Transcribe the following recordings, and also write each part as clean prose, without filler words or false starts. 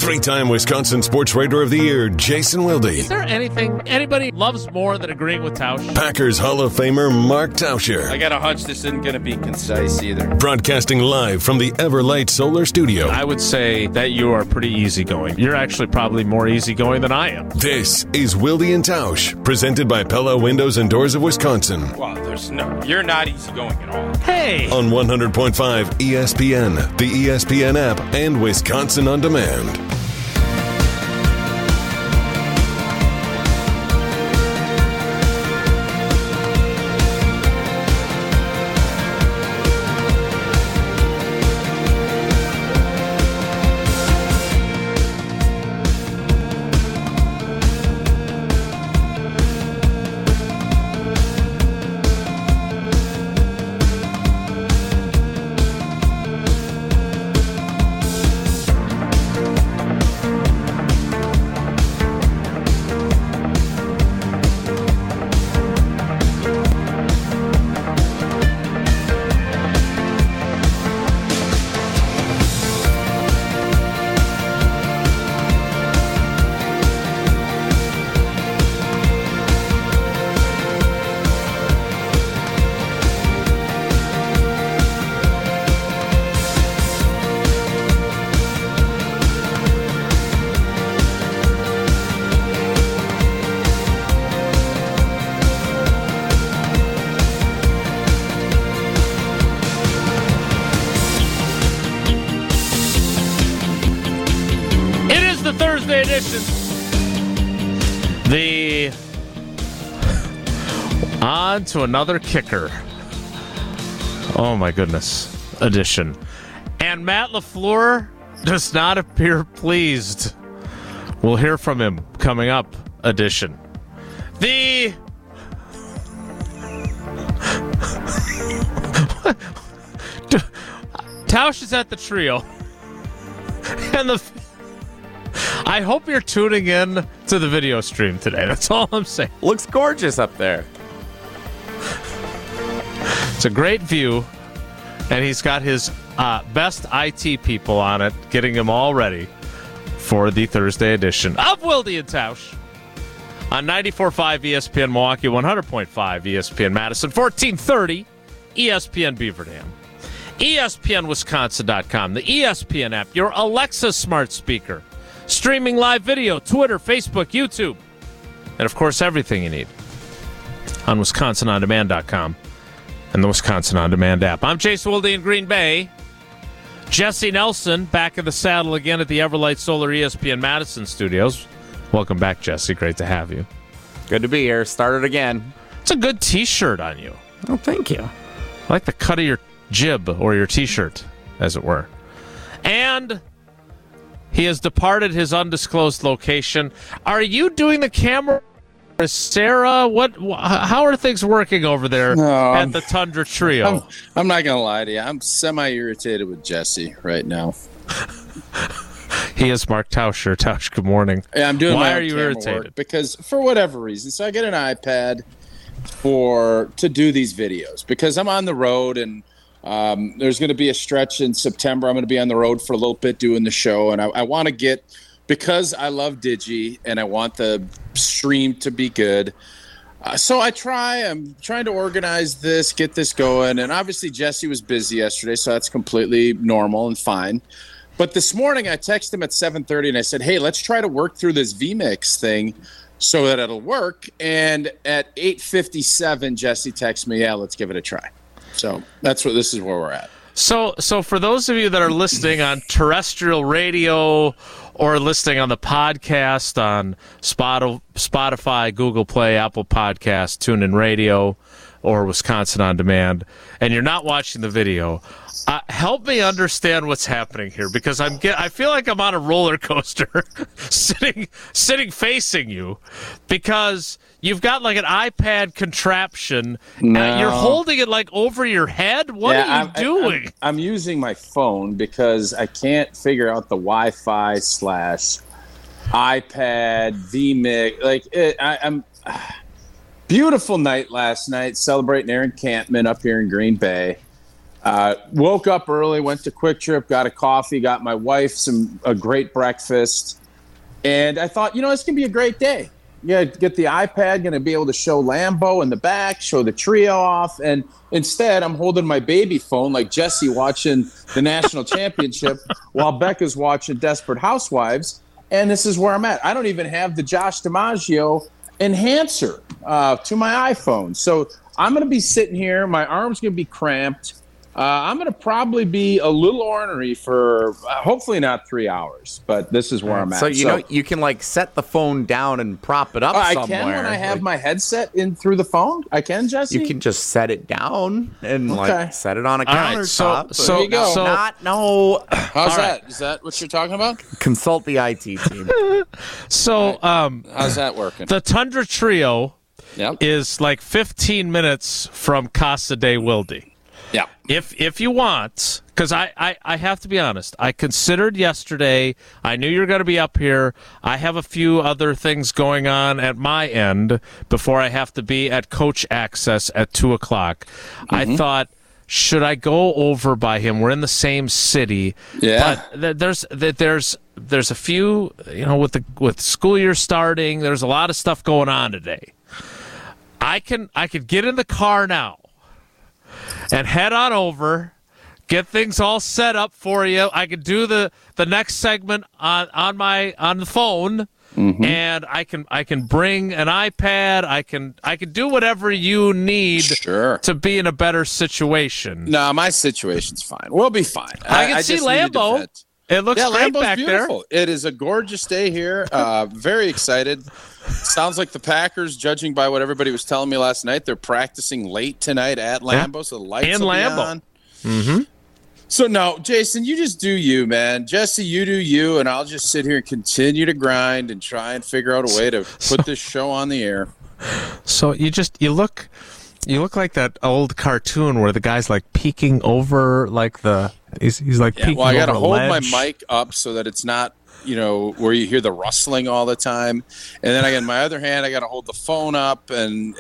Three-time Wisconsin Sports Writer of the Year, Jason Wilde. Is there anything anybody loves more than agreeing with Tausch? Packers Hall of Famer, Mark Tauscher. I got a hunch this isn't going to be concise either. Broadcasting live from the Everlight Solar Studio. I would say that you are pretty easygoing. You're actually probably more easygoing than I am. This is Wilde and Tausch, presented by Pella Windows and Doors of Wisconsin. Well, you're not easygoing at all. Hey! On 100.5 ESPN, the ESPN app, and Wisconsin On Demand. Thursday edition. On to another kicker. Oh my goodness. Edition. And Matt LaFleur does not appear pleased. We'll hear from him coming up. Edition. Tausch is at the trio. And I hope you're tuning in to the video stream today. That's all I'm saying. Looks gorgeous up there. It's a great view, and he's got his best IT people on it, getting them all ready for the Thursday edition of Wilde and Tausch on 94.5 ESPN Milwaukee, 100.5 ESPN Madison, 1430 ESPN Beaver Dam, ESPNWisconsin.com, the ESPN app, your Alexa smart speaker, streaming live video, Twitter, Facebook, YouTube, and, of course, everything you need on WisconsinOnDemand.com and the Wisconsin On Demand app. I'm Jason Wilde in Green Bay. Jesse Nelson back in the saddle again at the Everlight Solar ESPN Madison studios. Welcome back, Jesse. Great to have you. Good to be here. Started again. It's a good T-shirt on you. Oh, thank you. I like the cut of your jib or your T-shirt, as it were. And he has departed his undisclosed location. Are you doing the camera? Sarah, how are things working over there at the Tundra Trio? I'm not going to lie to you. I'm semi-irritated with Jesse right now. He is Mark Tauscher. Tausch, good morning. Yeah, I'm doing Why my are you irritated? Because for whatever reason. So I get an iPad to do these videos because I'm on the road and there's going to be a stretch in September. I'm going to be on the road for a little bit doing the show, and I want to get – because I love Digi and I want the stream to be good. So I'm trying to organize this, get this going. And obviously Jesse was busy yesterday, so that's completely normal and fine. But this morning I texted him at 7:30 and I said, hey, let's try to work through this vMix thing so that it'll work. And at 8:57, Jesse texts me, yeah, let's give it a try. So this is where we're at. So for those of you that are listening on terrestrial radio or listening on the podcast on Spotify, Google Play, Apple Podcasts, TuneIn Radio, or Wisconsin On Demand, and you're not watching the video, help me understand what's happening here, because I feel like I'm on a roller coaster sitting facing you, because you've got like an iPad contraption. No. You're holding it like over your head. What are you doing? I'm using my phone because I can't figure out the Wi-Fi / iPad vMix. I'm beautiful night last night celebrating Aaron Campman up here in Green Bay. Woke up early, went to Quick Trip, got a coffee, got my wife a great breakfast. And I thought, it's going to be a great day. Yeah, get the iPad, going to be able to show Lambeau in the back, show the trio off. And instead, I'm holding my baby phone like Jesse watching the national championship while Becca's watching Desperate Housewives. And this is where I'm at. I don't even have the Josh DiMaggio enhancer to my iPhone. So I'm going to be sitting here. My arm's going to be cramped. I'm going to probably be a little ornery for hopefully not 3 hours, but this is where I'm at. So, you can set the phone down and prop it up somewhere. I can when I have my headset in through the phone. I can, Jesse? You can just set it down and set it on a countertop. Right, so there you go. How's that? Is that what you're talking about? Consult the IT team. So, how's that working? The Tundra Trio is 15 minutes from Casa de Wilde. Yeah. If you want, because I have to be honest, I considered yesterday, I knew you were going to be up here. I have a few other things going on at my end before I have to be at Coach Access at 2 o'clock. Mm-hmm. I thought, should I go over by him? We're in the same city. Yeah. But there's a few, with school year starting, there's a lot of stuff going on today. I could get in the car now and head on over, get things all set up for you. I could do the next segment on the phone, and I can bring an iPad. I can do whatever you need to be in a better situation. No, my situation's fine. We'll be fine. I can see Lambeau. It looks great Lambeau's back beautiful. there. It is a gorgeous day here. Very excited. Sounds like the Packers, judging by what everybody was telling me last night, they're practicing late tonight at Lambeau, so the lights will be on. Mm-hmm. So, no, Jason, you just do you, man. Jesse, you do you, and I'll just sit here and continue to grind and try and figure out a way to put this show on the air. So you look like that old cartoon where the guy's peeking over he's peeking over. Well, I got to hold ledge. my mic up so that it's not where you hear the rustling all the time. And then in my other hand, I got to hold the phone up. And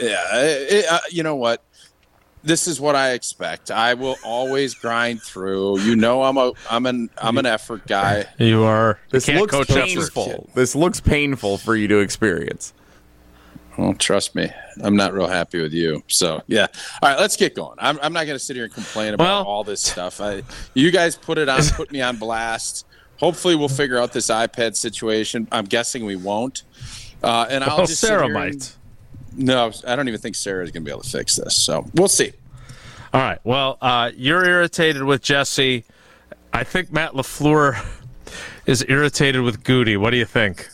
you know what? This is what I expect. I will always grind through. I'm an effort guy. You are. This looks painful. This looks painful for you to experience. Well, trust me, I'm not real happy with you. So, yeah. All right, let's get going. I'm not going to sit here and complain about all this stuff. You guys put me on blast. Hopefully we'll figure out this iPad situation. I'm guessing we won't. And I'll just Sarah might. No, I don't even think Sarah's going to be able to fix this. So we'll see. All right. Well, you're irritated with Jesse. I think Matt LaFleur is irritated with Goody. What do you think?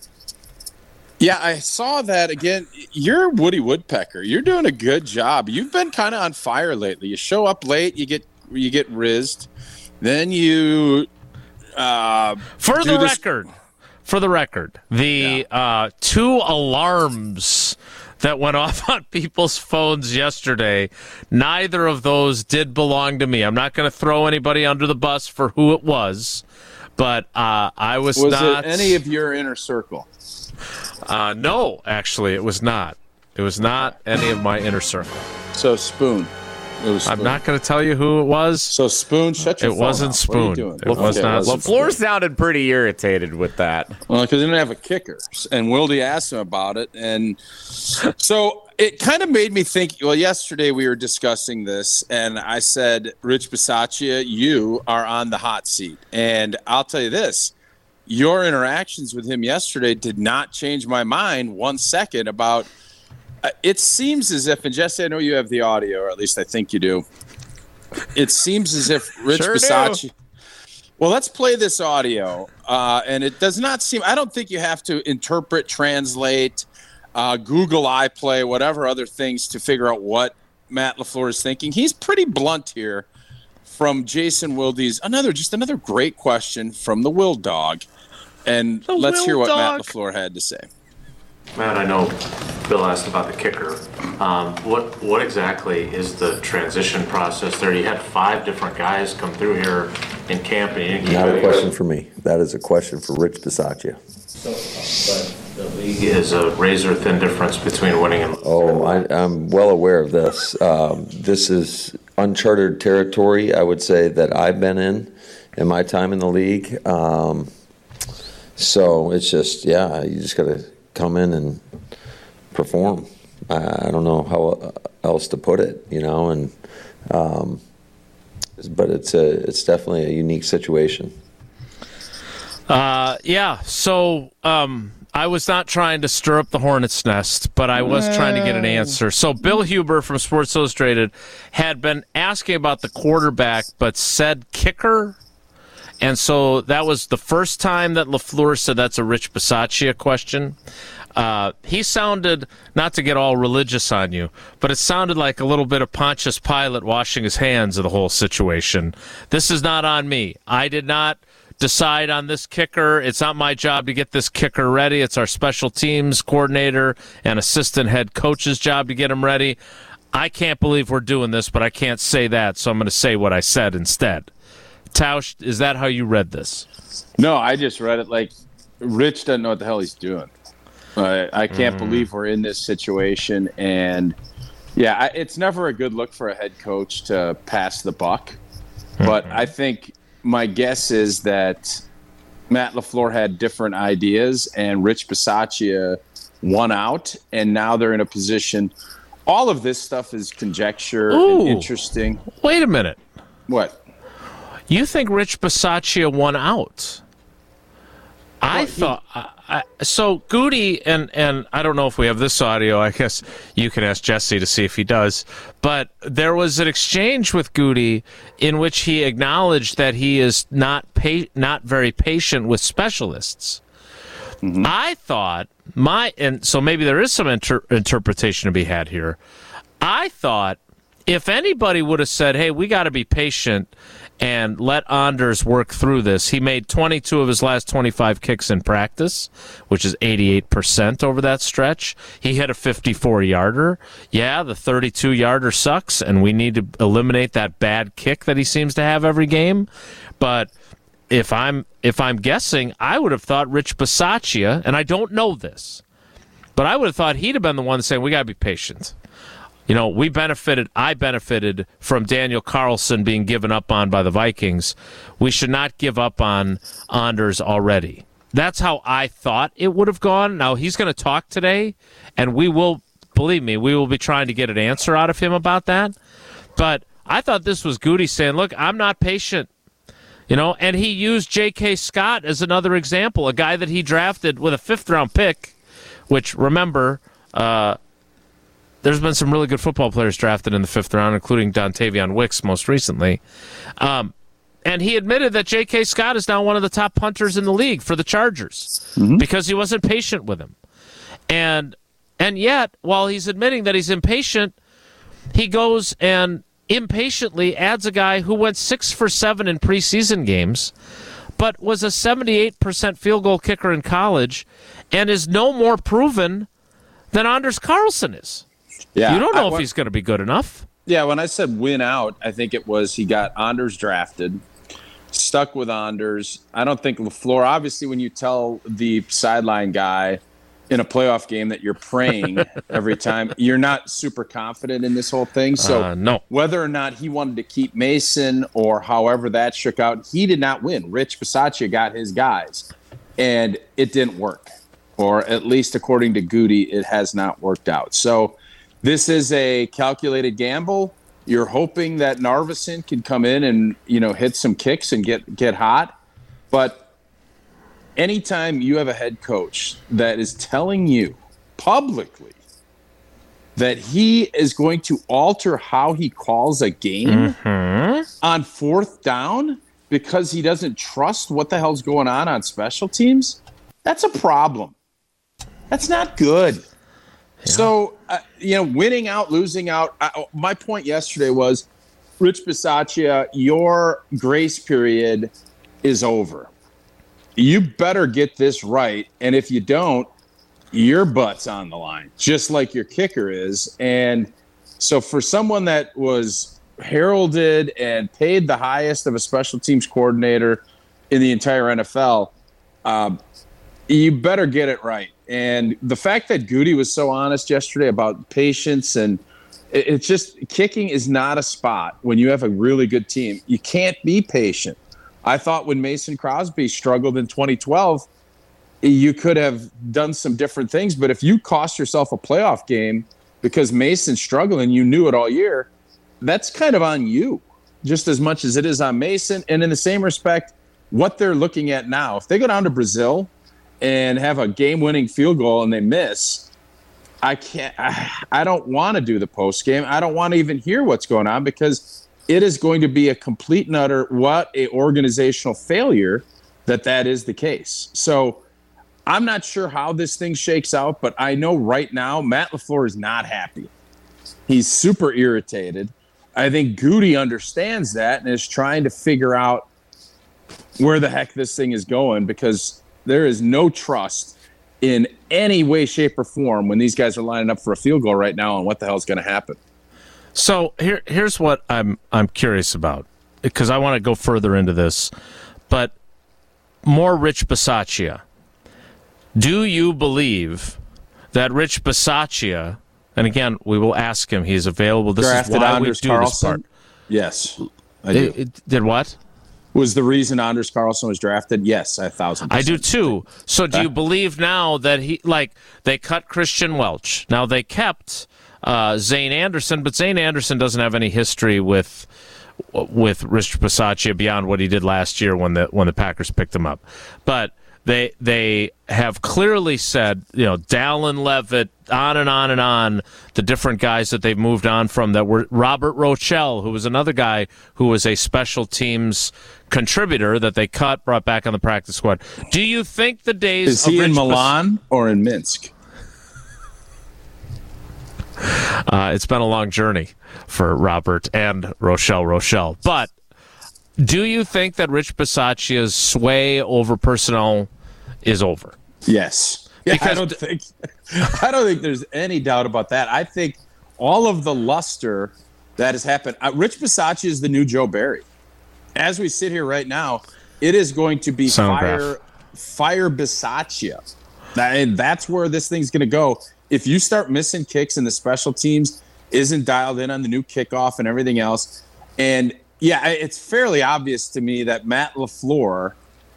Yeah, I saw that again. You're Woody Woodpecker. You're doing a good job. You've been kind of on fire lately. You show up late, you get rizzed, then you. For the record, the 2 alarms that went off on people's phones yesterday, neither of those did belong to me. I'm not going to throw anybody under the bus for who it was, but I was not. Was it any of your inner circle? No, actually, it was not. It was not any of my inner circle. So Spoon. It was Spoon. I'm not going to tell you who it was. So Spoon, shut your phone off. It wasn't Spoon. What are you doing? It was not. LaFleur sounded pretty irritated with that. Well, because he didn't have a kicker, and Wilde asked him about it, and so it kind of made me think. Well, yesterday we were discussing this, and I said, Rich Bisaccia, you are on the hot seat, and I'll tell you this. Your interactions with him yesterday did not change my mind 1 second about it seems as if, and Jesse, I know you have the audio, or at least I think you do. It seems as if Rich Bisaccia. Well, let's play this audio. And it does not seem, I don't think you have to interpret, translate, Google iPlay, whatever other things to figure out what Matt LaFleur is thinking. He's pretty blunt here from Jason Wilde's. Another great question from the Will Dog. And let's hear what Matt LaFleur had to say. Matt, I know Bill asked about the kicker. What exactly is the transition process there? You had 5 different guys come through here in camp. And not a question for me. That is a question for Rich Bisaccia. But the league is a razor-thin difference between winning and losing. Oh, I'm well aware of this. This is uncharted territory, I would say, that I've been in my time in the league. So it's just, you just got to come in and perform. I don't know how else to put it, and but it's definitely a unique situation. So I was not trying to stir up the hornet's nest, but I was trying to get an answer. So Bill Huber from Sports Illustrated had been asking about the quarterback, but said kicker. And so that was the first time that LaFleur said that's a Rich Bisaccia question. He sounded, not to get all religious on you, but it sounded like a little bit of Pontius Pilate washing his hands of the whole situation. This is not on me. I did not decide on this kicker. It's not my job to get this kicker ready. It's our special teams coordinator and assistant head coach's job to get him ready. I can't believe we're doing this, but I can't say that, so I'm going to say what I said instead. Tausch, is that how you read this? No, I just read it like Rich doesn't know what the hell he's doing. I can't believe we're in this situation. And, it's never a good look for a head coach to pass the buck. But I think my guess is that Matt LaFleur had different ideas and Rich Bisaccia won out. And now they're in a position. All of this stuff is conjecture and interesting. Wait a minute. What? You think Rich Bisaccia won out? I thought so. Goody and I don't know if we have this audio. I guess you can ask Jesse to see if he does. But there was an exchange with Goody in which he acknowledged that he is not very patient with specialists. Mm-hmm. I thought and so maybe there is some interpretation to be had here. I thought if anybody would have said, "Hey, we got to be patient and let Anders work through this." He made 22 of his last 25 kicks in practice, which is 88% over that stretch. He hit a 54-yarder. Yeah, the 32-yarder sucks, and we need to eliminate that bad kick that he seems to have every game. But if I'm guessing, I would have thought Rich Bisaccia, and I don't know this, but I would have thought he'd have been the one saying, we got to be patient. I benefited from Daniel Carlson being given up on by the Vikings. We should not give up on Anders already. That's how I thought it would have gone. Now, he's going to talk today, and we will be trying to get an answer out of him about that. But I thought this was Goody saying, look, I'm not patient. And he used J.K. Scott as another example, a guy that he drafted with a 5th-round pick, which, remember, there's been some really good football players drafted in the 5th round, including Dontavion Wicks most recently. And he admitted that J.K. Scott is now one of the top punters in the league for the Chargers because he wasn't patient with him. And yet, while he's admitting that he's impatient, he goes and impatiently adds a guy who went 6 for 7 in preseason games, but was a 78% field goal kicker in college and is no more proven than Anders Carlson is. Yeah, you don't know if he's going to be good enough. Yeah, when I said win out, I think it was he got Anders drafted, stuck with Anders. I don't think LaFleur, obviously when you tell the sideline guy in a playoff game that you're praying every time, you're not super confident in this whole thing. So no. Whether or not he wanted to keep Mason or however that shook out, he did not win. Rich Bisaccia got his guys, and it didn't work. Or at least according to Goody, it has not worked out. So this is a calculated gamble. You're hoping that Narveson can come in and, hit some kicks and get hot. But anytime you have a head coach that is telling you publicly that he is going to alter how he calls a game on 4th down because he doesn't trust what the hell's going on special teams, that's a problem. That's not good. Yeah. So, winning out, losing out. My point yesterday was, Rich Bisaccia, your grace period is over. You better get this right. And if you don't, your butt's on the line, just like your kicker is. And so for someone that was heralded and paid the highest of a special teams coordinator in the entire NFL, you better get it right. And the fact that Goody was so honest yesterday about patience and It's just kicking is not a spot when you have a really good team. You can't be patient. I thought when Mason Crosby struggled in 2012, you could have done some different things. But if you cost yourself a playoff game because Mason's struggling, you knew it all year, that's kind of on you just as much as it is on Mason. And in the same respect, what they're looking at now, if they go down to Brazil and have a game-winning field goal and they miss, I don't want to do the post game. I don't want to even hear what's going on because it is going to be a complete and utter organizational failure that is the case. So I'm not sure how this thing shakes out, but I know right now Matt LaFleur is not happy. He's super irritated. I think Goody understands that and is trying to figure out where the heck this thing is going because there is no trust in any way, shape, or form when these guys are lining up for a field goal right now on what the hell is going to happen. So here's what I'm curious about because I want to go further into this, but more Rich Bisaccia. Do you believe that Rich Bisaccia, and again, we will ask him, he's available. This drafted is why Anders we do Carlson? this part. Yes, I do. It did what? Was the reason Anders Carlson was drafted? Yes, 1,000%. I do too. So do you believe now that they cut Christian Welch? Now they kept Zane Anderson, but Zane Anderson doesn't have any history with Rich Bisaccia beyond what he did last year when the Packers picked him up. But they have clearly said, Dallin Levitt, on and on and on, the different guys that they've moved on from that were Robert Rochelle, who was another guy who was a special teams contributor that they brought back on the practice squad. Do you think the days is he in Milan or in Minsk? It's been a long journey for Robert and Rochelle. But do you think that Rich Bisaccia's sway over personnel is over? Yes. Yeah, I don't think there's any doubt about that. I think all of the luster that has happened. Rich Bisaccia is the new Joe Barry. As we sit here right now, it is going to be fire Bisaccia. And that's where this thing's going to go. If you start missing kicks and the special teams isn't dialed in on the new kickoff and everything else, and yeah, it's fairly obvious to me that Matt LaFleur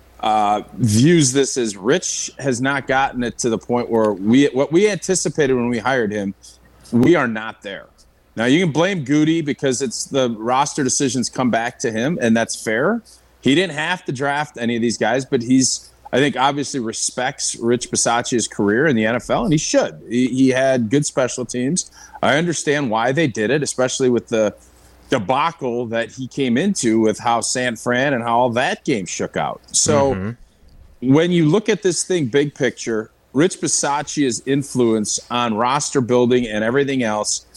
views this as Rich has not gotten it to the point where what we anticipated when we hired him, we are not there. Now, you can blame Goody because it's the roster decisions come back to him, and that's fair. He didn't have to draft any of these guys, but I think, obviously respects Rich Bisaccia's career in the NFL, and he should. He had good special teams. I understand why they did it, especially with the debacle that he came into with how San Fran and how all that game shook out. So when you look at this thing big picture, Rich Bisaccia's influence on roster building and everything else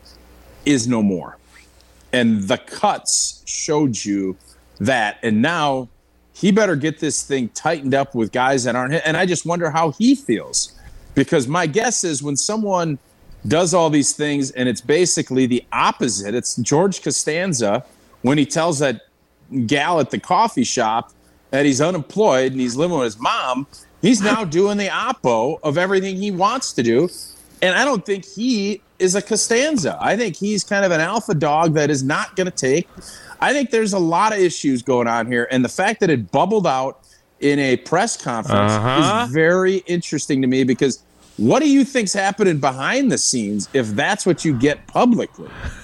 is no more. And the cuts showed you that. And now he better get this thing tightened up with guys that aren't. And I just wonder how he feels. Because my guess is when someone does all these things and it's basically the opposite, it's George Costanza when he tells that gal at the coffee shop that he's unemployed and he's living with his mom, he's now doing the oppo of everything he wants to do. And I don't think he is a Costanza. I think he's kind of an alpha dog that is not going to take. I think there's a lot of issues going on here. And the fact that it bubbled out in a press conference is very interesting to me because what do you think's happening behind the scenes if that's what you get publicly?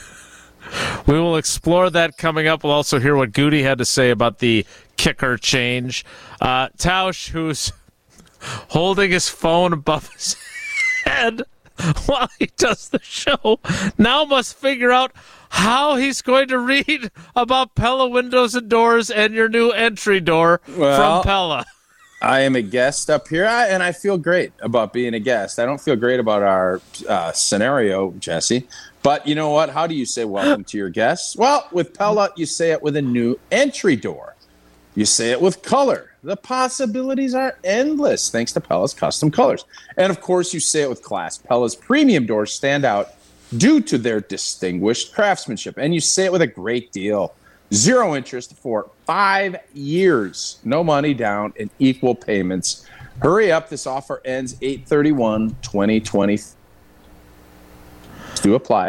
We will explore that coming up. We'll also hear what Goody had to say about the kicker change. Tausch, who's holding his phone above his head while he does the show, now must figure out how he's going to read about Pella Windows and Doors and your new entry door from Pella. I am a guest up here, and I feel great about being a guest. I don't feel great about our scenario, Jesse. But you know what? How do you say welcome to your guests? Well, with Pella, you say it with a new entry door. You say it with color. The possibilities are endless thanks to Pella's custom colors. And, of course, you say it with class. Pella's premium doors stand out due to their distinguished craftsmanship. And you say it with a great deal. 0 interest for 5 years. No money down and equal payments. Hurry up. This offer ends 8/31/2020. To apply.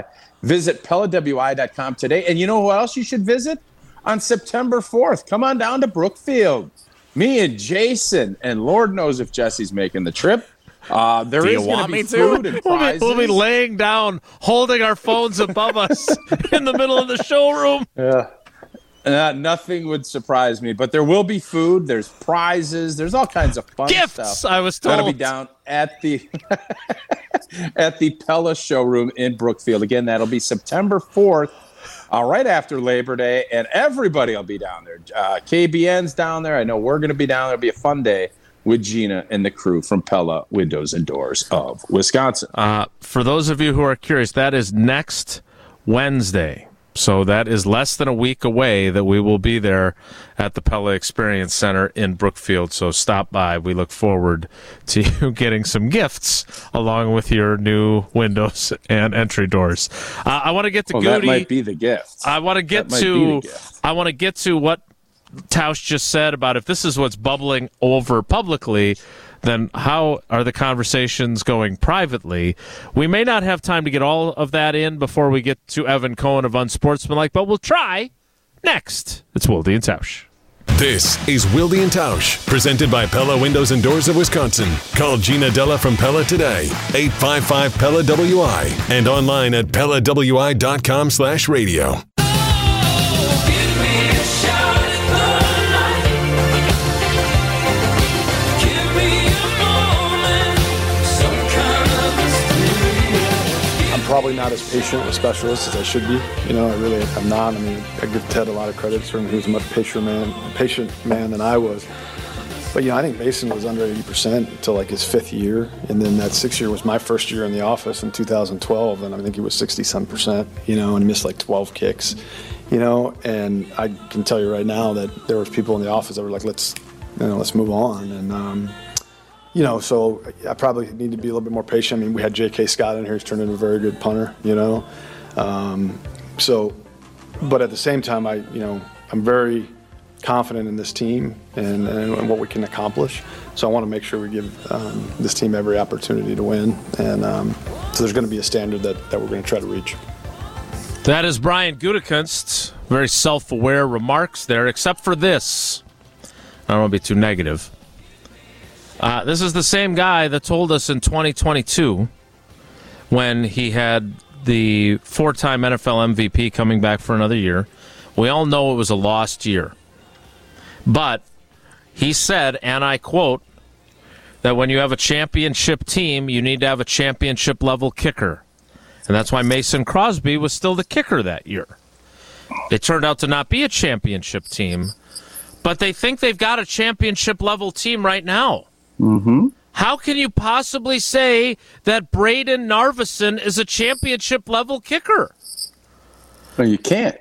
Visit PellaWI.com today. And you know who else you should visit? On September 4th, come on down to Brookfield. Me and Jason, and Lord knows if Jesse's making the trip. There is going to be food and prizes. We'll be laying down, holding our phones above us in the middle of the showroom. Yeah. Nothing would surprise me, but there will be food. There's prizes. There's all kinds of fun Gifts, stuff. I was told. That'll be down at the at the Pella showroom in Brookfield. Again, that'll be September 4th, right after Labor Day, and everybody will be down there. KBN's down there. I know we're going to be down there. It'll be a fun day with Gina and the crew from Pella Windows and Doors of Wisconsin. For those of you who are curious, that is next Wednesday. So that is less than a week away that we will be there at the Pella Experience Center in Brookfield. So stop by. We look forward to you getting some gifts along with your new windows and entry doors. I want to get to Goody. That might be the gift. I want to get to what Tausch just said about if this is what's bubbling over publicly, then how are the conversations going privately? We may not have time to get all of that in before we get to Evan Cohen of Unsportsmanlike, but we'll try next. It's Wilde and Tausch. This is Wilde and Tausch, presented by Pella Windows and Doors of Wisconsin. Call Gina Della from Pella today, 855-PELLA-WI, and online at PellaWI.com/radio. Probably not as patient with specialists as I should be. You know, I really am not. I mean, I give Ted a lot of credit. Certainly, he was a much patient man than I was. But, you know, I think Mason was under 80% until like his 5th year. And then that 6th year was my first year in the office in 2012. And I think he was 60-some%, you know, and he missed like 12 kicks, you know. And I can tell you right now that there was people in the office that were like, let's move on. And, you know, so I probably need to be a little bit more patient. I mean, we had J.K. Scott in here. He's turned into a very good punter, you know. But at the same time, I'm very confident in this team and what we can accomplish. So I want to make sure we give this team every opportunity to win. And so there's going to be a standard that we're going to try to reach. That is Brian Gutekunst. Very self-aware remarks there, except for this. I don't want to be too negative. This is the same guy that told us in 2022 when he had the 4-time NFL MVP coming back for another year. We all know it was a lost year. But he said, and I quote, that when you have a championship team, you need to have a championship-level kicker. And that's why Mason Crosby was still the kicker that year. It turned out to not be a championship team, but they think they've got a championship-level team right now. Mm-hmm. How can you possibly say that Braden Narveson is a championship-level kicker? Well, you can't.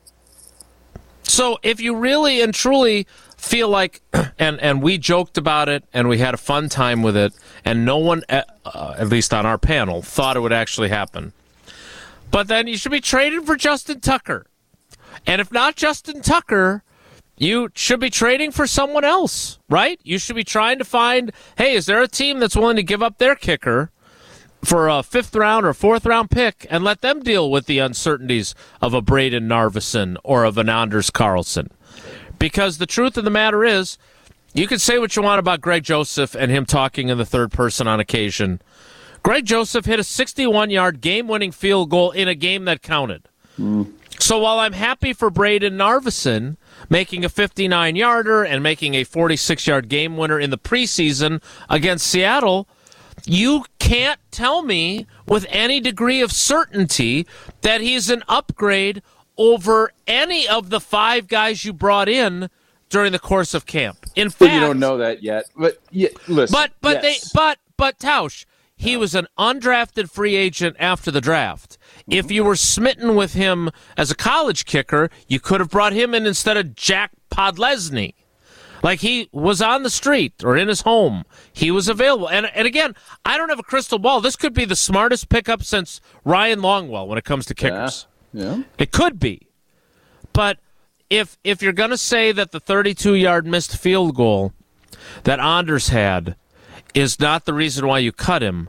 So if you really and truly feel like, and we joked about it, and we had a fun time with it, and no one, at least on our panel, thought it would actually happen. But then you should be trading for Justin Tucker. And if not Justin Tucker, you should be trading for someone else, right? You should be trying to find, hey, is there a team that's willing to give up their kicker for a 5th round or 4th round pick and let them deal with the uncertainties of a Braden Narveson or of an Anders Carlson? Because the truth of the matter is, you can say what you want about Greg Joseph and him talking in the third person on occasion. Greg Joseph hit a 61-yard game-winning field goal in a game that counted. So while I'm happy for Braden Narveson making a 59-yarder and making a 46-yard game winner in the preseason against Seattle, you can't tell me with any degree of certainty that he's an upgrade over any of the 5 guys you brought in during the course of camp. In fact, you don't know that yet. But listen. But Tausch, he was an undrafted free agent after the draft. If you were smitten with him as a college kicker, you could have brought him in instead of Jack Podlesny. Like, he was on the street or in his home. He was available. And again, I don't have a crystal ball. This could be the smartest pickup since Ryan Longwell when it comes to kickers. Yeah. It could be. But if you're going to say that the 32-yard missed field goal that Anders had is not the reason why you cut him,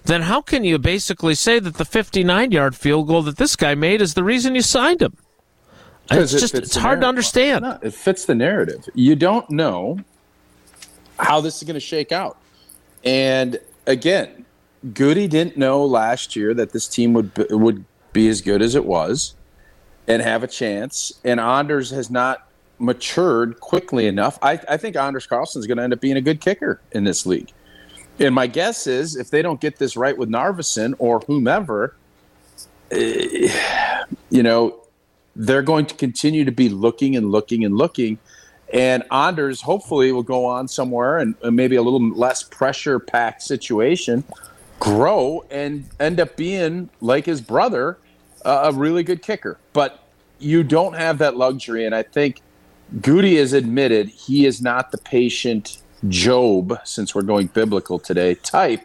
then how can you basically say that the 59-yard field goal that this guy made is the reason you signed him? It's hard to understand. No, it fits the narrative. You don't know how this is going to shake out. And again, Goody didn't know last year that this team would be as good as it was and have a chance. And Anders has not matured quickly enough. I think Anders Carlson is going to end up being a good kicker in this league. And my guess is if they don't get this right with Narveson or whomever, they're going to continue to be looking and looking and looking. And Anders hopefully will go on somewhere and maybe a little less pressure-packed situation, grow and end up being, like his brother, a really good kicker. But you don't have that luxury, and I think Goody has admitted he is not the patient Job, since we're going biblical today, type.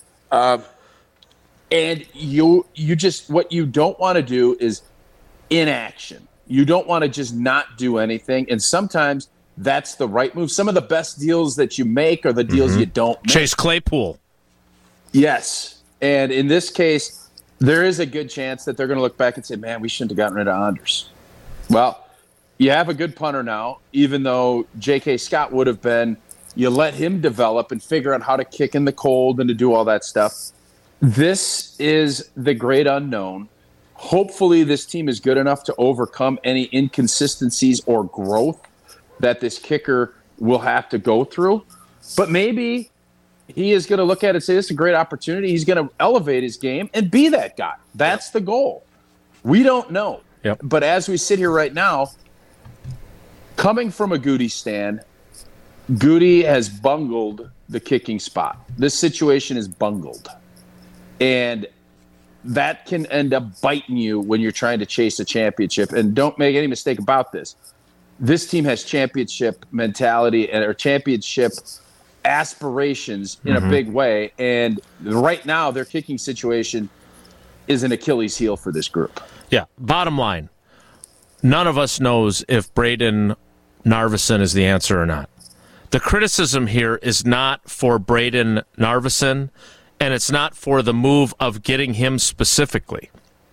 And you just, what you don't want to do is inaction. You don't want to just not do anything. And sometimes that's the right move. Some of the best deals that you make are the deals you don't make. Chase Claypool. Yes. And in this case, there is a good chance that they're going to look back and say, man, we shouldn't have gotten rid of Anders. Well, you have a good punter now, even though J.K. Scott would have been, you let him develop and figure out how to kick in the cold and to do all that stuff. This is the great unknown. Hopefully this team is good enough to overcome any inconsistencies or growth that this kicker will have to go through. But maybe he is going to look at it and say, this is a great opportunity. He's going to elevate his game and be that guy. That's the goal. We don't know. Yep. But as we sit here right now, coming from a Goody stand, Goody has bungled the kicking spot. This situation is bungled. And that can end up biting you when you're trying to chase a championship. And don't make any mistake about this. This team has championship mentality or championship aspirations in a big way. And right now, their kicking situation is an Achilles heel for this group. Yeah. Bottom line, none of us knows if Braden Narveson is the answer or not. The criticism here is not for Braden Narveson, and it's not for the move of getting him specifically.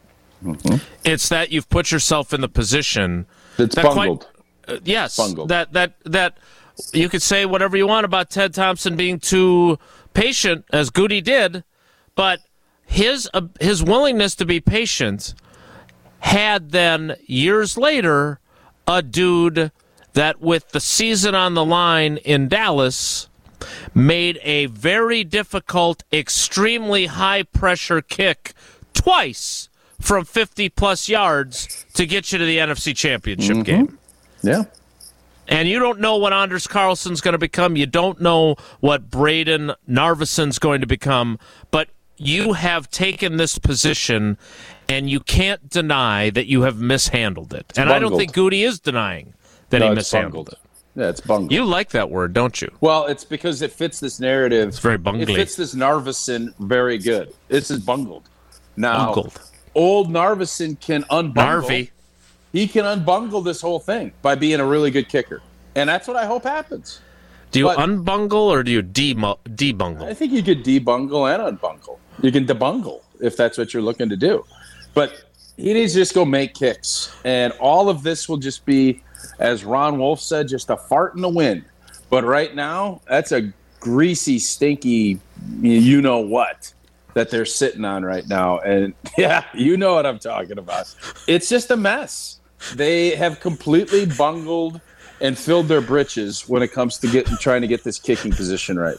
It's that you've put yourself in the position that's bungled. Yes, bungled. That you could say whatever you want about Ted Thompson being too patient, as Goody did, but his willingness to be patient had then years later a dude that with the season on the line in Dallas made a very difficult, extremely high-pressure kick twice from 50-plus yards to get you to the NFC Championship game. Yeah. And you don't know what Anders Carlson's going to become. You don't know what Braden Narveson's going to become. But you have taken this position, and you can't deny that you have mishandled it. And I don't think Goody is denying that he mishandled it. Yeah, it's bungled. You like that word, don't you? Well, it's because it fits this narrative. It's very bungly. It fits this Narveson very good. This is bungled. Now, bungled. Old Narveson can unbungle. Narvy. He can unbungle this whole thing by being a really good kicker. And that's what I hope happens. Do you unbungle or do you debungle? I think you could debungle and unbungle. You can debungle if that's what you're looking to do. But he needs to just go make kicks. And all of this will just be, as Ron Wolf said, just a fart in the wind. But right now, that's a greasy, stinky you-know-what that they're sitting on right now. And, yeah, you know what I'm talking about. It's just a mess. They have completely bungled and filled their britches when it comes to trying to get this kicking position right.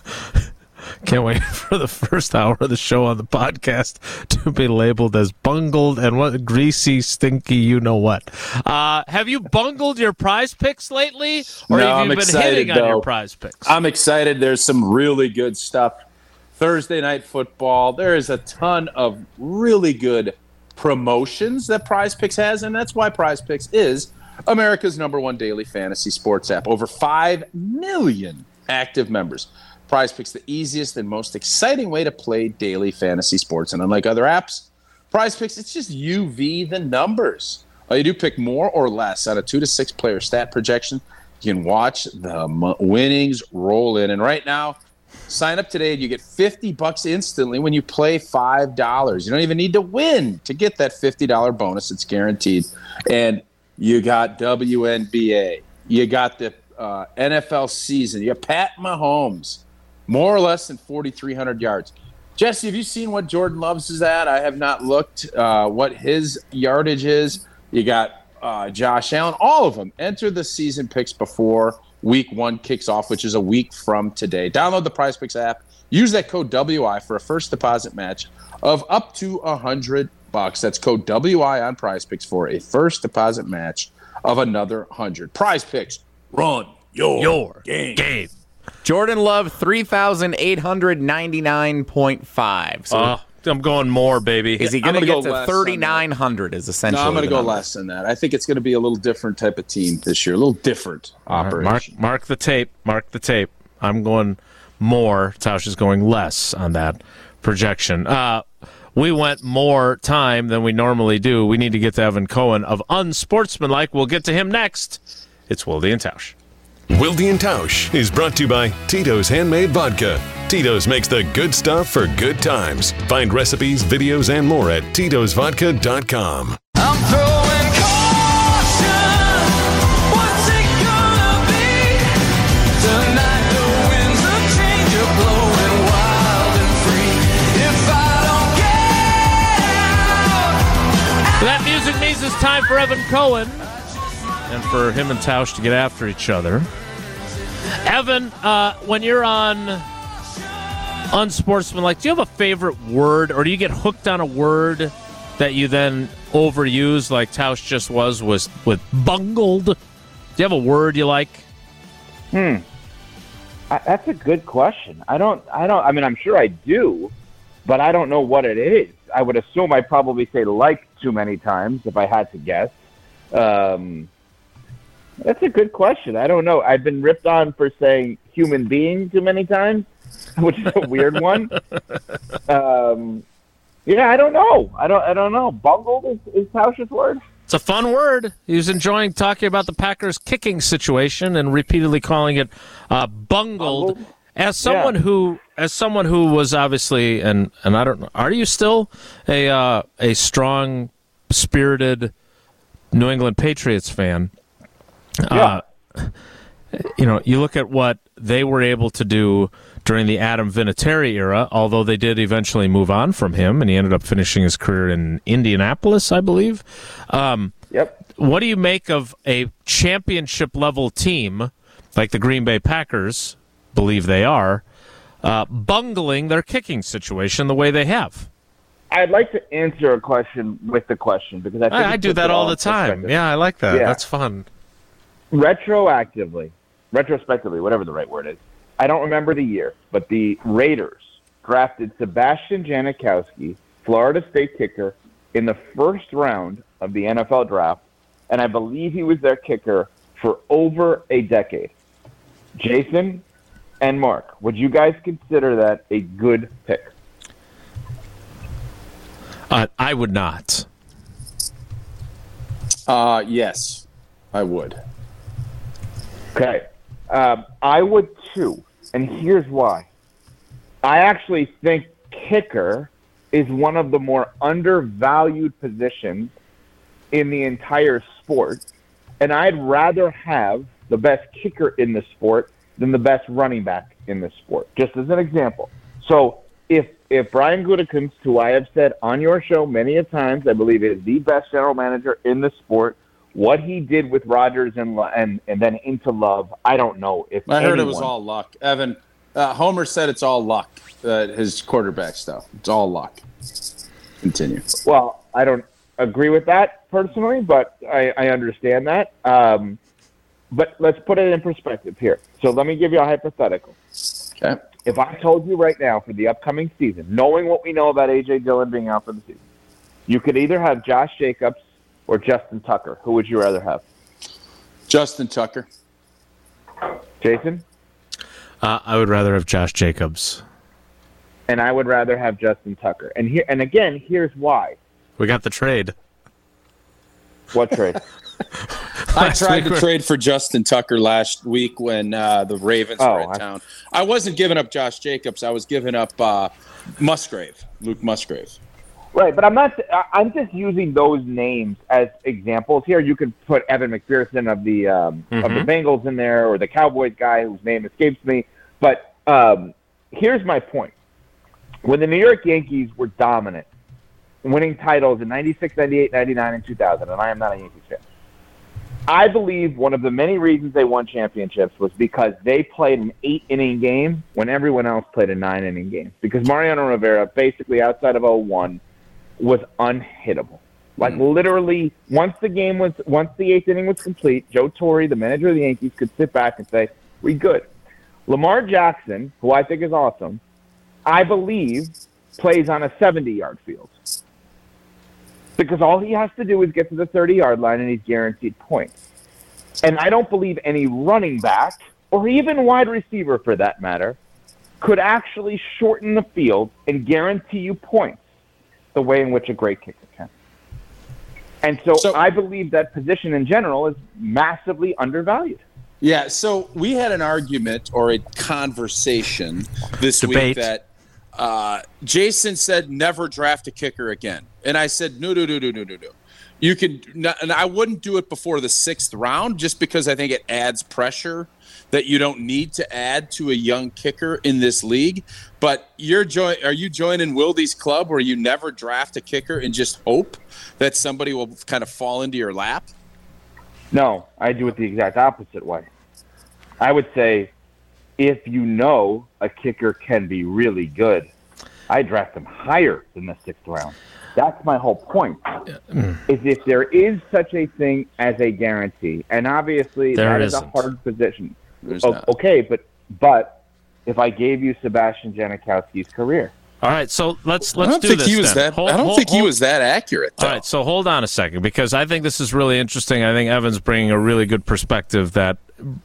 Can't wait for the first hour of the show on the podcast to be labeled as bungled and what greasy, stinky, you-know-what. Have you bungled your prize picks lately? Or have you been hitting on your prize picks? I'm excited. There's some really good stuff. Thursday Night Football. There is a ton of really good promotions that Prize Picks has, and that's why Prize Picks is America's #1 daily fantasy sports app. Over 5 million active members. Prize Picks, the easiest and most exciting way to play daily fantasy sports. And unlike other apps, Prize Picks, it's just UV the numbers. All you do, pick more or less on a 2 to 6 player stat projection. You can watch the winnings roll in. And right now, Sign up today and you get $50 instantly when you play $5. You don't even need to win to get that $50 bonus. It's guaranteed. And you got WNBA. You got the NFL season. You got Pat Mahomes, more or less than 4,300 yards. Jesse, have you seen what Jordan Love's is at? I have not looked what his yardage is. You got Josh Allen, all of them. Enter the season picks before Week 1 kicks off, which is a week from today. Download the PrizePicks app. Use that code WI for a first deposit match of up to $100. That's code WI on PrizePicks for a first deposit match of another $100. PrizePicks, run your game. Jordan Love, 3,899.5. So I'm going more, baby. is he going to get to 3,900 is essentially No, I'm going to go number. less than that. I think it's going to be a little different type of team this year, a little different operation. Mark the tape. Mark the tape. I'm going more. Tausch is going less on that projection. We went more time than we normally do. We need to get to Evan Cohen of Unsportsmanlike. We'll get to him next. It's Wilde and Tausch. Wilde and Tausch is brought to you by Tito's Handmade Vodka. Tito's makes the good stuff for good times. Find recipes, videos, and more at titosvodka.com. I'm throwing caution. What's it gonna be? Tonight the winds of change are blowing wild and free. If I don't get out, That music means it's time for Evan Cohen and for him and Tausch to get after each other. Evan, when you're on Unsportsmanlike, do you have a favorite word, or do you get hooked on a word that you then overuse, like Tausch just was with bungled? Do you have a word you like? That's a good question. I mean, I'm sure I do, but I don't know what it is. I would assume I probably say like too many times if I had to guess. That's a good question. I don't know. I've been ripped on for saying human being too many times, which is a weird one. Yeah, I don't know. I don't know. Bungled is Tausch's word. It's a fun word. He was enjoying talking about the Packers' kicking situation and repeatedly calling it bungled. As someone who was obviously, and I don't know, are you still a strong, spirited New England Patriots fan? Yeah. You look at what they were able to do during the Adam Vinatieri era, although they did eventually move on from him, and he ended up finishing his career in Indianapolis, I believe. Yep. What do you make of a championship-level team, like the Green Bay Packers, believe they are, bungling their kicking situation the way they have? I'd like to answer a question with the question, because I think I do that all the time. Yeah, I like that. Yeah. That's fun. Retrospectively, whatever the right word is, I don't remember the year, but the Raiders drafted Sebastian Janikowski, Florida State kicker, in the first round of the NFL draft, and I believe he was their kicker for over a decade. Jason and Mark, would you guys consider that a good pick? I would not. Yes, I would. Okay. I would too, and here's why. I actually think kicker is one of the more undervalued positions in the entire sport, and I'd rather have the best kicker in the sport than the best running back in the sport, just as an example. So if Brian Gutekunst, who I have said on your show many a times, I believe is the best general manager in the sport, what he did with Rodgers and then into Love, I don't know if I heard it was all luck. Evan, Homer said it's all luck, his quarterback stuff. It's all luck. Continue. Well, I don't agree with that personally, but I understand that. But let's put it in perspective here. So let me give you a hypothetical. Okay. If I told you right now for the upcoming season, knowing what we know about A.J. Dillon being out for the season, you could either have Josh Jacobs or Justin Tucker. Who would you rather have? Justin Tucker. Jason? I would rather have Josh Jacobs. And I would rather have Justin Tucker. And again, here's why. We got the trade. What trade? I tried to trade for Justin Tucker last week when the Ravens were in town. I wasn't giving up Josh Jacobs. I was giving up Luke Musgrave. Right, but I'm just using those names as examples here. You could put Evan McPherson of the Bengals in there, or the Cowboys guy whose name escapes me. But here's my point: when the New York Yankees were dominant, winning titles in '96, '98, '99, and 2000, and I am not a Yankees fan, I believe one of the many reasons they won championships was because they played an 8-inning game when everyone else played a 9-inning game. Because Mariano Rivera, basically outside of 01, was unhittable. Like literally, once the 8th inning was complete, Joe Torre, the manager of the Yankees, could sit back and say, "We good." Lamar Jackson, who I think is awesome, I believe plays on a 70-yard field. Because all he has to do is get to the 30-yard line and he's guaranteed points. And I don't believe any running back, or even wide receiver for that matter, could actually shorten the field and guarantee you points the way in which a great kicker can. And so I believe that position in general is massively undervalued. Yeah, so we had an argument or a conversation this week that Jason said never draft a kicker again. And I said, no. You could, and I wouldn't do it before the 6th round just because I think it adds pressure that you don't need to add to a young kicker in this league. But are you joining Wildy's club where you never draft a kicker and just hope that somebody will kind of fall into your lap? No, I do it the exact opposite way. I would say if you know a kicker can be really good, I draft them higher than the 6th round. That's my whole point, is if there is such a thing as a guarantee, and obviously that is a hard position. Okay, but if I gave you Sebastian Janikowski's career. All right, so let's do this then. I don't think he was that accurate, though. All right, so hold on a second, because I think this is really interesting. I think Evan's bringing a really good perspective that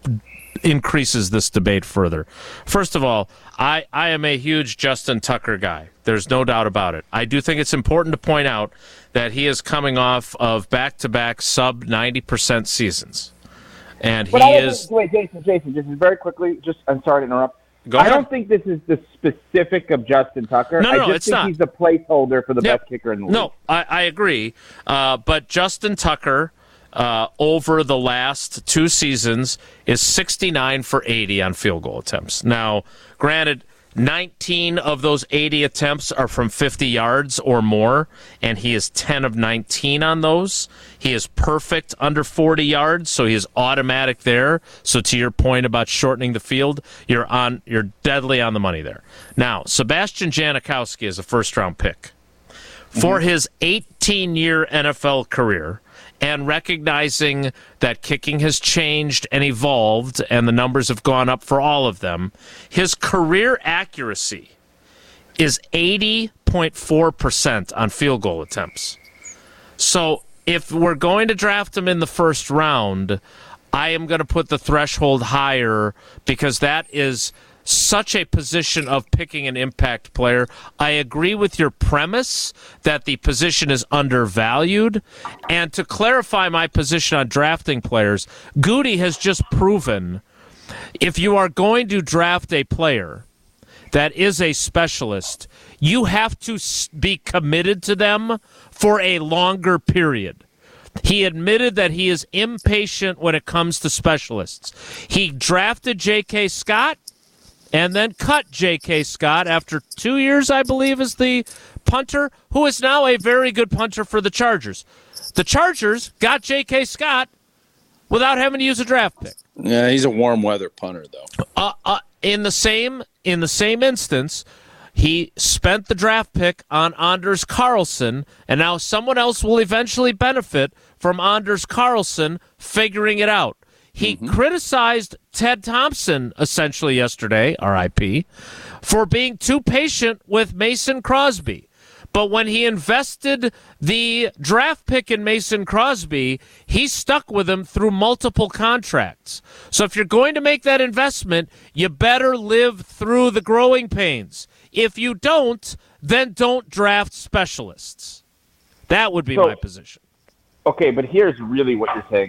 increases this debate further. First of all, I am a huge Justin Tucker guy. There's no doubt about it. I do think it's important to point out that he is coming off of back-to-back sub-90% seasons. And Wait, Jason, just very quickly, I'm sorry to interrupt. Go ahead. I don't think this is the specific of Justin Tucker. No, I just it's think not. he's the placeholder for the best kicker in the league. No, I agree. But Justin Tucker, over the last 2 seasons, is 69 for 80 on field goal attempts. Now, granted, 19 of those 80 attempts are from 50 yards or more, and he is 10 of 19 on those. He is perfect under 40 yards, so he is automatic there. So to your point about shortening the field, you're deadly on the money there. Now, Sebastian Janikowski is a first-round pick. For his 18-year NFL career, and recognizing that kicking has changed and evolved and the numbers have gone up for all of them, his career accuracy is 80.4% on field goal attempts. So if we're going to draft him in the first round, I am going to put the threshold higher because that is such a position of picking an impact player. I agree with your premise that the position is undervalued. And to clarify my position on drafting players, Goody has just proven if you are going to draft a player that is a specialist, you have to be committed to them for a longer period. He admitted that he is impatient when it comes to specialists. He drafted J.K. Scott and then cut J.K. Scott after 2 years, I believe, as the punter, who is now a very good punter for the Chargers. The Chargers got J.K. Scott without having to use a draft pick. Yeah, he's a warm weather punter, though. In the same instance, he spent the draft pick on Anders Carlson, and now someone else will eventually benefit from Anders Carlson figuring it out. He criticized Ted Thompson essentially yesterday, R.I.P., for being too patient with Mason Crosby. But when he invested the draft pick in Mason Crosby, he stuck with him through multiple contracts. So if you're going to make that investment, you better live through the growing pains. If you don't, then don't draft specialists. That would be my position. Okay, but here's really what you're saying, because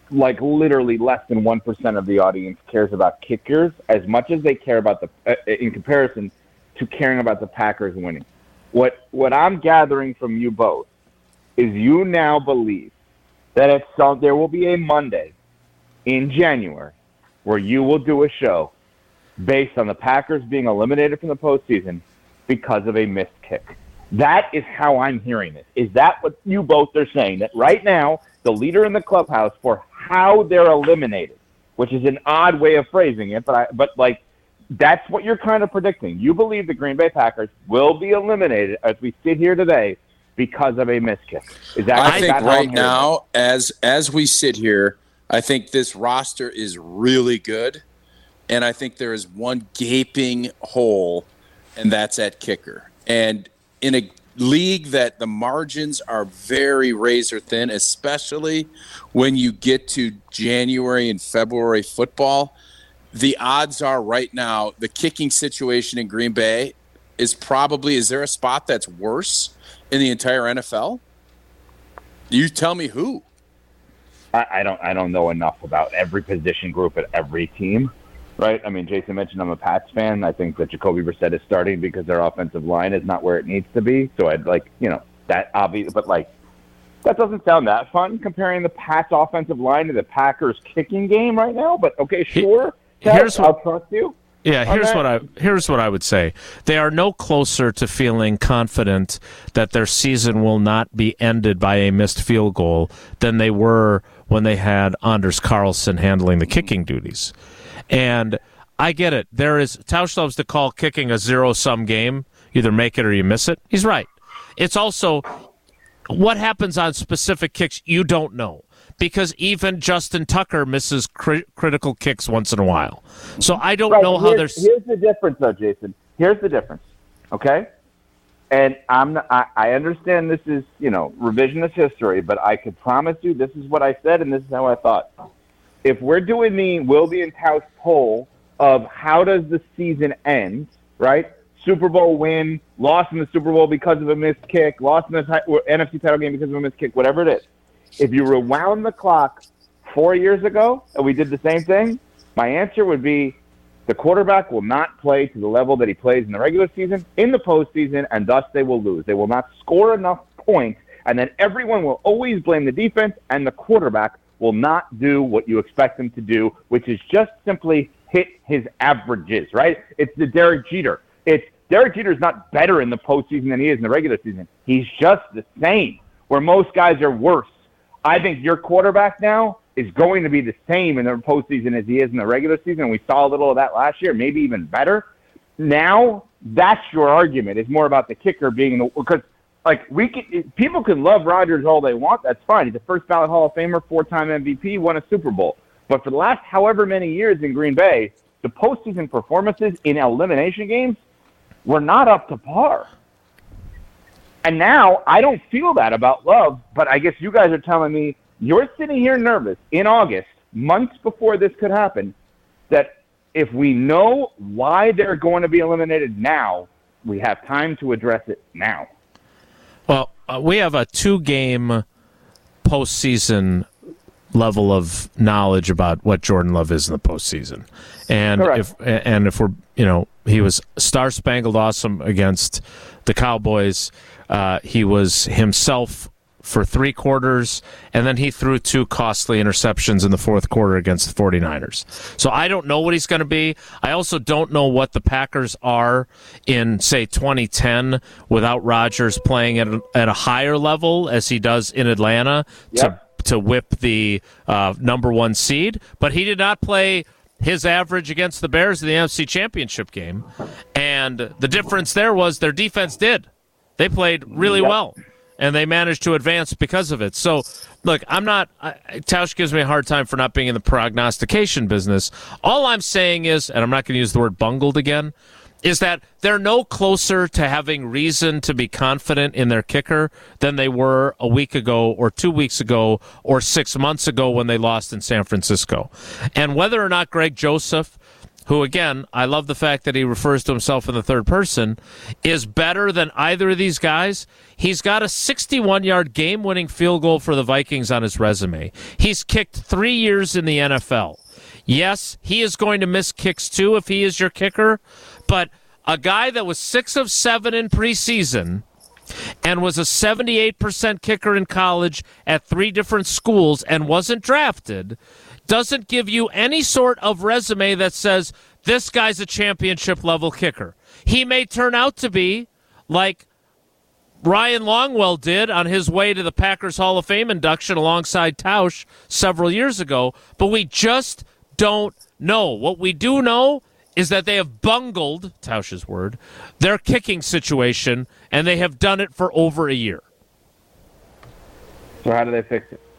like literally less than 1% of the audience cares about kickers as much as they care about in comparison to caring about the Packers winning. What I'm gathering from you both is you now believe that there will be a Monday in January where you will do a show based on the Packers being eliminated from the postseason because of a missed kick. That is how I'm hearing it. Is that what you both are saying? That right now, the leader in the clubhouse for how they're eliminated, which is an odd way of phrasing it, but that's what you're kind of predicting. You believe the Green Bay Packers will be eliminated as we sit here today because of a missed kick. Is that? I think right now, as we sit here, I think this roster is really good, and I think there is one gaping hole, and that's at kicker. And in a league that the margins are very razor thin, especially when you get to January and February football, the odds are right now the kicking situation in Green Bay is there a spot that's worse in the entire NFL? You tell me who. I don't know enough about every position group at every team, right? I mean, Jason mentioned I'm a Pats fan. I think that Jacoby Brissett is starting because their offensive line is not where it needs to be. So I'd that obvious, but that doesn't sound that fun comparing the Pats offensive line to the Packers kicking game right now. But okay, sure. I'll trust you. Yeah, here's what I would say. They are no closer to feeling confident that their season will not be ended by a missed field goal than they were when they had Anders Carlson handling the kicking duties. And I get it. Tausch loves to call kicking a zero-sum game. Either make it or you miss it. He's right. It's also what happens on specific kicks you don't know. Because even Justin Tucker misses critical kicks once in a while. So I don't know how there's... Here's the difference, though, Jason. Here's the difference, okay? And I understand this is, revisionist history, but I could promise you this is what I said and this is how I thought. If we're doing the Wilby and Tausch poll of how does the season end, right? Super Bowl win, lost in the Super Bowl because of a missed kick, lost in the NFC title game because of a missed kick, whatever it is. If you rewound the clock 4 years ago and we did the same thing, my answer would be the quarterback will not play to the level that he plays in the regular season, in the postseason, and thus they will lose. They will not score enough points, and then everyone will always blame the defense, and the quarterback will not do what you expect him to do, which is just simply hit his averages, right? It's the Derek Jeter. Derek Jeter's not better in the postseason than he is in the regular season. He's just the same, where most guys are worse. I think your quarterback now is going to be the same in the postseason as he is in the regular season. We saw a little of that last year, maybe even better. Now, that's your argument. It's more about the kicker being because people can love Rodgers all they want. That's fine. He's a first ballot Hall of Famer, 4-time MVP, won a Super Bowl. But for the last however many years in Green Bay, the postseason performances in elimination games were not up to par. And now I don't feel that about Love, but I guess you guys are telling me you're sitting here nervous in August, months before this could happen, that if we know why they're going to be eliminated now, we have time to address it now. Well, we have a 2-game postseason level of knowledge about what Jordan Love is in the postseason. And if we're, he was star-spangled awesome against the Cowboys. He was himself for 3 quarters, and then he threw 2 costly interceptions in the fourth quarter against the 49ers. So I don't know what he's going to be. I also don't know what the Packers are in, say, 2010 without Rodgers playing at a higher level as he does in Atlanta to whip the number 1 seed. But he did not play his average against the Bears in the NFC Championship game. And the difference there was their defense did. They played really well, and they managed to advance because of it. So, look, Tausch gives me a hard time for not being in the prognostication business. All I'm saying is, and I'm not going to use the word bungled again, is that they're no closer to having reason to be confident in their kicker than they were a week ago or 2 weeks ago or 6 months ago when they lost in San Francisco. And whether or not Greg Joseph, who, again, I love the fact that he refers to himself in the third person, is better than either of these guys. He's got a 61-yard game-winning field goal for the Vikings on his resume. He's kicked 3 years in the NFL. Yes, he is going to miss kicks too if he is your kicker, but a guy that was 6 of 7 in preseason and was a 78% kicker in college at 3 different schools and wasn't drafted doesn't give you any sort of resume that says this guy's a championship-level kicker. He may turn out to be like Ryan Longwell did on his way to the Packers Hall of Fame induction alongside Tausch several years ago, but we just don't know. What we do know is that they have bungled, Tausch's word, their kicking situation, and they have done it for over a year. So how do they fix it?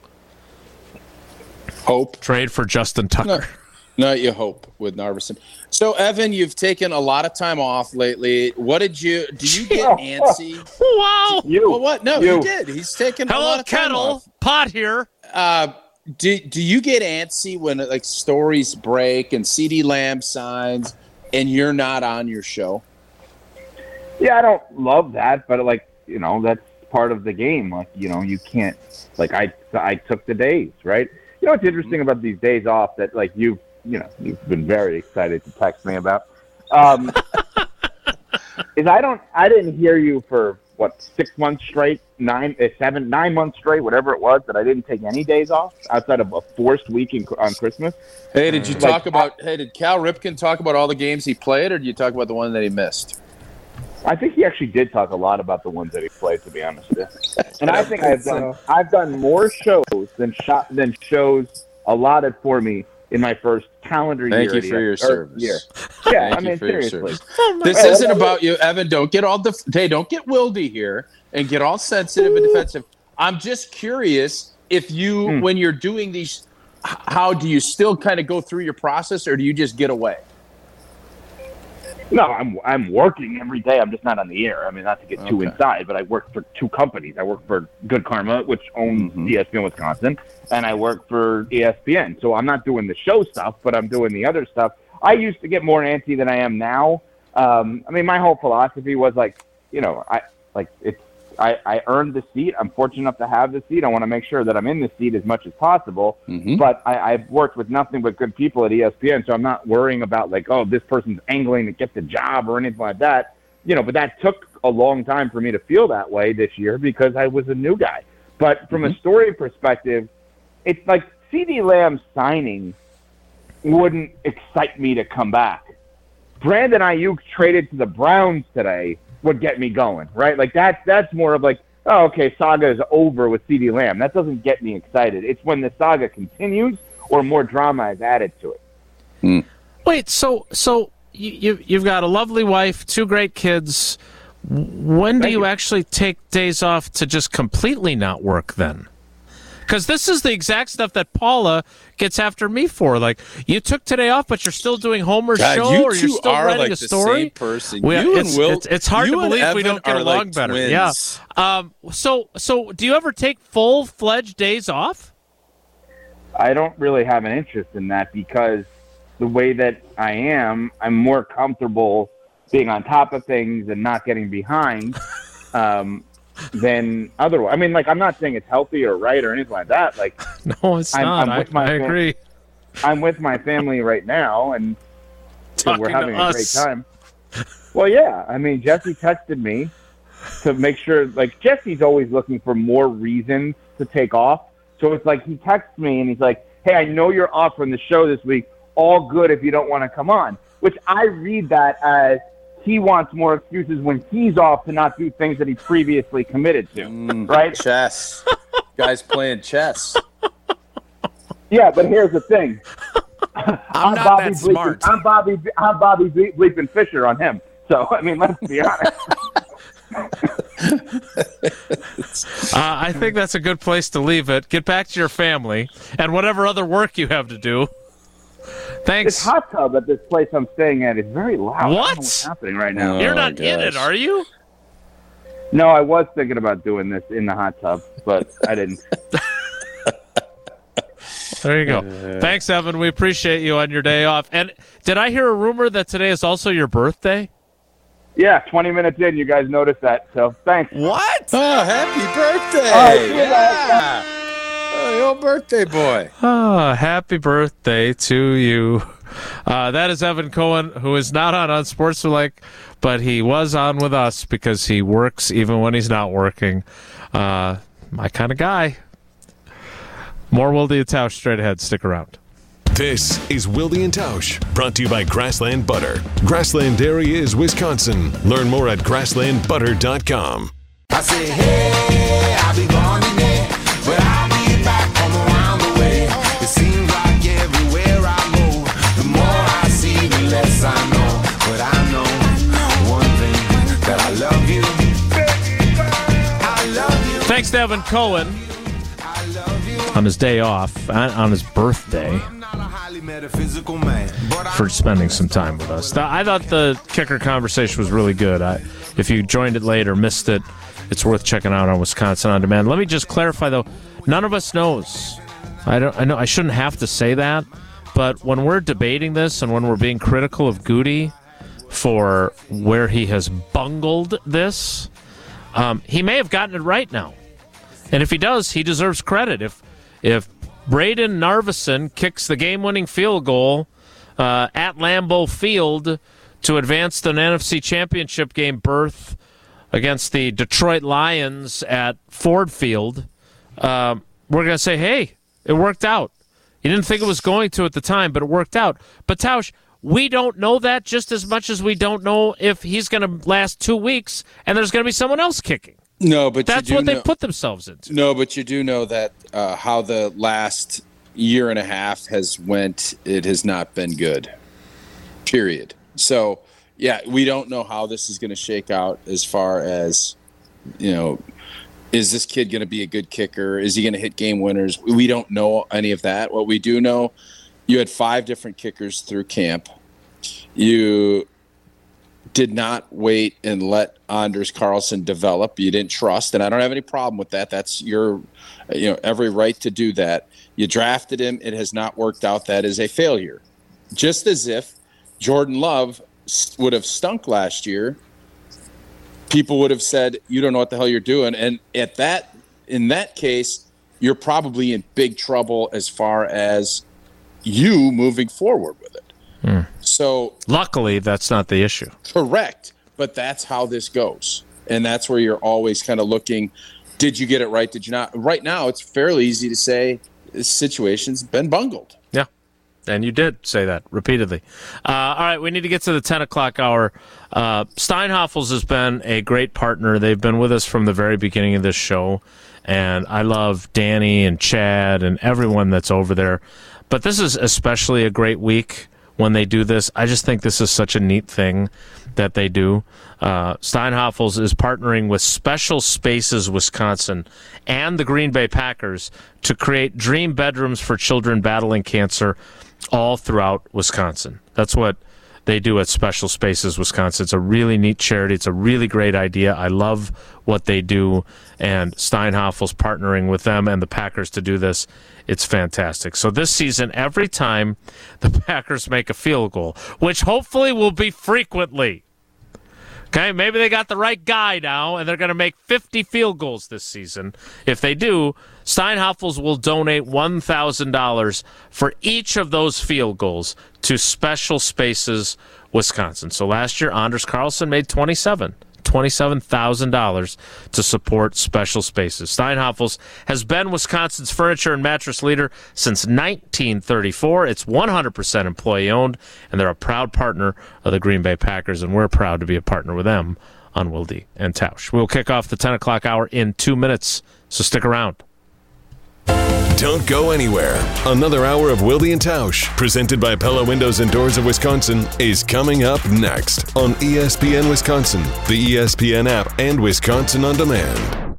Hope. Trade for Justin Tucker. No, you hope with Narveson. So, Evan, you've taken a lot of time off lately. What do you get antsy? Wow. Well, what? No, you did. He's taken a lot of time Kettle. off. Pot here. Do you get antsy when like stories break and CeeDee Lamb signs and you're not on your show? Yeah, I don't love that, but that's part of the game. Like, you can't. Like I took the days, right? What's interesting about these days off that like you've been very excited to text me about is I didn't hear you for 6 months straight, 9 months straight, whatever it was, that I didn't take any days off outside of a forced week on Christmas. Hey, did you talk about? Hey, did Cal Ripken talk about all the games he played, or did you talk about the one that he missed? I think he actually did talk a lot about the ones that he played, to be honest with you. And I think I've done more shows than shows allotted for me in my first calendar year. Thank you for your service. Yeah, I mean, seriously. This isn't about you, Evan. Don't get don't get wildy here and get all sensitive and defensive. I'm just curious if you, when you're doing these, how do you still kind of go through your process, or do you just get away? No, I'm working every day. I'm just not on the air. I mean, not to get too inside, but I work for 2 companies. I work for Good Karma, which owns ESPN Wisconsin, and I work for ESPN. So I'm not doing the show stuff, but I'm doing the other stuff. I used to get more antsy than I am now. I mean, my whole philosophy was I earned the seat. I'm fortunate enough to have the seat. I want to make sure that I'm in the seat as much as possible. But I've worked with nothing but good people at ESPN, so I'm not worrying about this person's angling to get the job or anything like that. But that took a long time for me to feel that way this year because I was a new guy. But from a story perspective, it's like CeeDee Lamb signing wouldn't excite me to come back. Brandon Ayuk traded to the Browns today would get me going, right? Like that's more of like, oh, okay, saga is over with CeeDee Lamb. That doesn't get me excited. It's when the saga continues or more drama is added to it. Wait, so you've got a lovely wife, 2 great kids. When do you actually take days off to just completely not work then? Because this is the exact stuff that Paula gets after me for. Like, you took today off, but you're still doing Homer's show, or you're still writing a story. Same person. It's hard to believe we don't get along better. Twins. Yeah. So do you ever take full-fledged days off? I don't really have an interest in that because the way that I am, I'm more comfortable being on top of things and not getting behind. Than otherwise. I mean, I'm not saying it's healthy or right or anything like that. No, it's not. I agree. I'm with my family right now, and we're having a great time. Well, yeah. I mean, Jesse texted me to make sure. Jesse's always looking for more reasons to take off. So it's like he texts me and he's like, "Hey, I know you're off from the show this week. All good if you don't want to come on." Which I read that as he wants more excuses when he's off to not do things that he previously committed to, right? Chess. Guy's playing chess. Yeah, but here's the thing. I'm not that smart. I'm Bobby Bleeping Fisher on him. So, I mean, let's be honest. I think that's a good place to leave it. Get back to your family and whatever other work you have to do. Thanks. This hot tub at this place I'm staying at is very loud. What? I don't know what's happening right now? You're not in it, are you? No, I was thinking about doing this in the hot tub, but I didn't. There you go. Thanks, Evan. We appreciate you on your day off. And did I hear a rumor that today is also your birthday? Yeah, 20 minutes in, you guys noticed that. So thanks. What? Oh, happy birthday! Oh, your birthday boy. Oh, happy birthday to you. That is Evan Cohen, who is not on Unsportsmanlike, but he was on with us because he works even when he's not working. My kind of guy. More Wilde and Tausch straight ahead. Stick around. This is Wilde and Tausch, brought to you by Grassland Butter. Grassland Dairy is Wisconsin. Learn more at grasslandbutter.com. I say, hey, I'll be gone today, but I'll be back from around the way. It seems like everywhere I go, the more I see, the less I know. But I know one thing, that I love you. I love you. Thanks to Evan Cohen on his day off, on his birthday, for spending some time with us. I thought the kicker conversation was really good. If you joined it late or missed it, it's worth checking out on Wisconsin On Demand. Let me just clarify, though. None of us knows. I know I shouldn't have to say that, but when we're debating this and when we're being critical of Goody for where he has bungled this, he may have gotten it right now. And if he does, he deserves credit. If Braden Narveson kicks the game-winning field goal at Lambeau Field to advance to an NFC Championship game berth against the Detroit Lions at Ford Field, we're going to say, hey, it worked out. You didn't think it was going to at the time, but it worked out. But, Tausch, we don't know that just as much as we don't know if he's going to last 2 weeks and there's going to be someone else kicking. No, but that's what they put themselves into. No, but you do know that how the last year and a half has went. It has not been good. Period. So, yeah, we don't know how this is going to shake out as far as, is this kid going to be a good kicker? Is he going to hit game winners? We don't know any of that. What we do know, you had 5 different kickers through camp. You did not wait and let Anders Carlson develop. You didn't trust, and I don't have any problem with that. That's your, every right to do that. You drafted him. It has not worked out. That is a failure. Just as if Jordan Love would have stunk last year, people would have said, you don't know what the hell you're doing. And in that case, you're probably in big trouble as far as you moving forward with it. So luckily, that's not the issue. Correct. But that's how this goes. And that's where you're always kind of looking, did you get it right? Did you not? Right now, it's fairly easy to say this situation's been bungled. Yeah. And you did say that repeatedly. All right, we need to get to the 10 o'clock hour. Steinhoffels has been a great partner. They've been with us from the very beginning of this show. And I love Danny and Chad and everyone that's over there. But this is especially a great week when they do this. I just think this is such a neat thing that they do. Steinhoffels is partnering with Special Spaces Wisconsin and the Green Bay Packers to create dream bedrooms for children battling cancer all throughout Wisconsin. That's what they do at Special Spaces Wisconsin. It's a really neat charity. It's a really great idea. I love what they do, and Steinhoffels partnering with them and the Packers to do this. It's fantastic. So this season, every time the Packers make a field goal, which hopefully will be frequently, okay, maybe they got the right guy now, and they're going to make 50 field goals this season. If they do, Steinhoffels will donate $1,000 for each of those field goals to Special Spaces Wisconsin. So last year, Anders Carlson made $27,000 to support Special Spaces. Steinhoffels has been Wisconsin's furniture and mattress leader since 1934. It's 100% employee-owned, and they're a proud partner of the Green Bay Packers, and we're proud to be a partner with them on Wilde and Tausch. We'll kick off the 10 o'clock hour in 2 minutes, so stick around. Don't go anywhere. Another hour of Wilde and Tausch, presented by Pella Windows and Doors of Wisconsin, is coming up next on ESPN Wisconsin, the ESPN app, and Wisconsin On Demand.